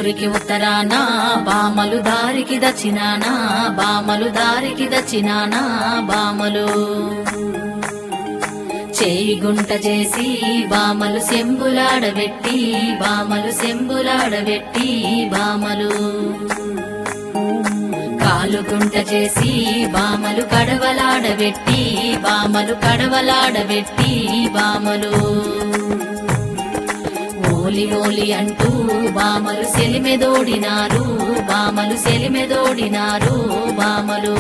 ఊరికి ఉత్తరాన బామలు దారికి దచ్చినానా బామలు దారికి దచ్చినానా బామలు చేయి గుంట చేసి బామలు సెంబులాడబెట్టి బామలు సెంబులాడబెట్టి బామలు కాలు గుంట చేసి బామలు కడవలాడబెట్టి బామలు కడవలాడబెట్టి బామలు ఓలి ఓలి అంటూ బామలు సెలిమెదోడినారు బామలు సెలిమెదోడినారు బామలు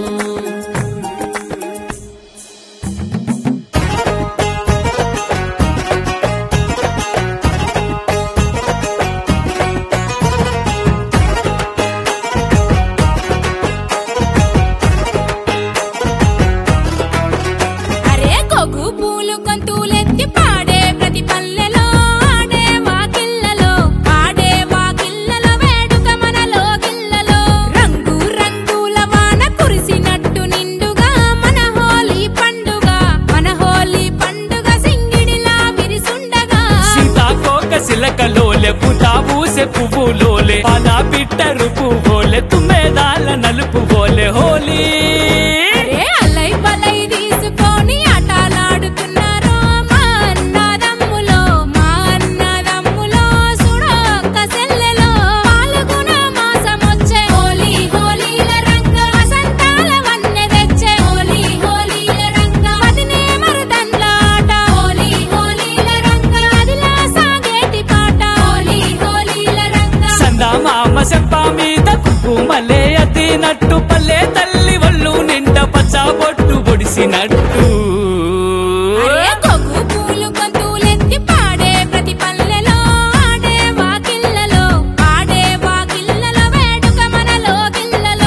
సిలకలోలే పుతాబూసే పువ్వులోలే పాలా పిట్టరు పువ్వులే తుమ్మెదాల నలుపు బోలే హోలీ అల్లై పలై తీసుకొని ఆటలాడుతున్నారు మా అన్నదమ్ములో సుడొక్క సెల్లెలో పాల్గొన మాసమొచ్చే హోలీ హోలీల రంగ వసంతాల వన్నె తెచ్చే హోలీ హోలీల రంగ వదినే మరదన్ల ఆట హోలీ హోలీల రంగ అదిలా సాగేటి పాట హోలీ హోలీల రంగ సందా మామ సెప్ప మీద కుంకుమలే అతినట్టు పల్లె తల్లి వల్లు నిండా పచ్చ బొట్టు పొడిసినట్టు గొగ్గు పూలు గొంతులెత్తి పాడే ప్రతి పల్లెలో ఆడే వాకిళ్ళలో వేడుక మనలో గిల్లలో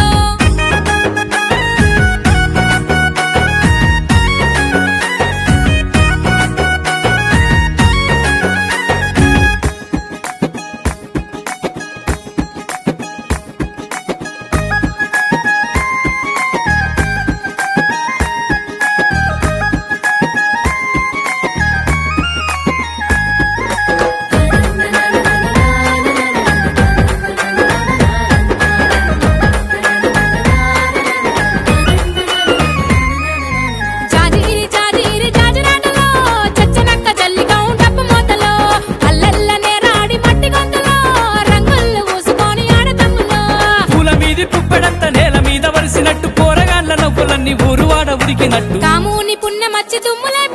జాజిరి జాజిరాటలో చచ్చనక్క జల్లికం డప్పు మోతలో అల్లల్లనే రాడి మట్టి గొంతులో రంగులు పూసుకొని ఆడతమ్ములో పూల మీది పుప్పెడంత నేల మీద వరిసినట్టు పోరగాళ్ళ నవ్వులన్నీ ఊరువాడ ఉడికినట్టు కాముని పుణ్యమచ్చి తుమ్ములే